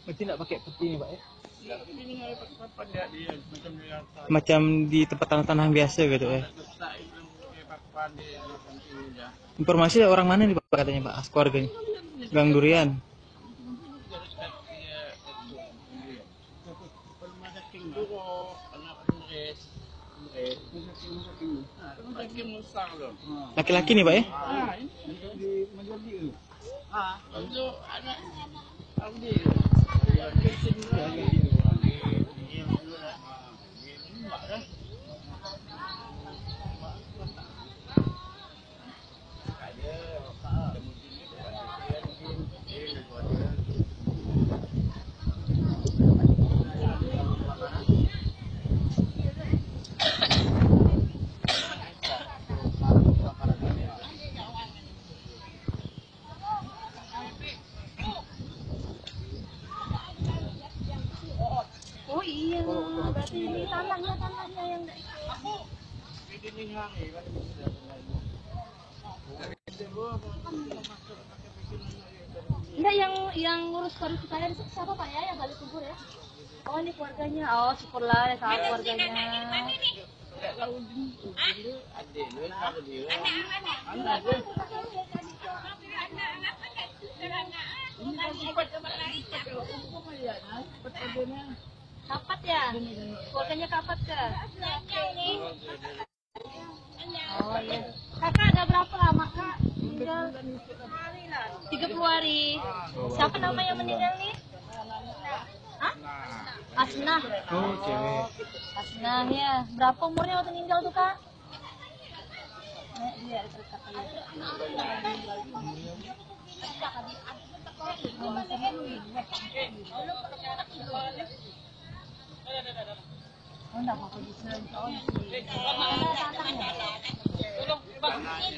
Berarti nggak pakai peti nih Pak ya? Enggak, ini nggak ada papan dia macam dia Macam di tempat tanah-tanah biasa gitu ya? letak itu pakai papan dia macam ini dah. Informasi dari orang mana nih Pak katanya Pak? Keluarganya? Gang Durian. Laki-laki nih Pak ya? Untuk anak Audi. Oh iya, berarti ini tanahnya yang enggak yang ngurus pariwisata siapa Pak ya yang gali kubur ya? Oh ini keluarganya. Oh syukurlah ya tahu keluarganya. Kapat ya? Keluarganya kapat ke? Oh iya. Kakak ada berapa lama kak? Tinggal 30 hari. Siapa nama yang meninggal nih? Hah? Asnah. Oh cewek. Asnah ya. Berapa umurnya waktu meninggal tuh kak? Dia oh enggak apa-apa bisa. Oh,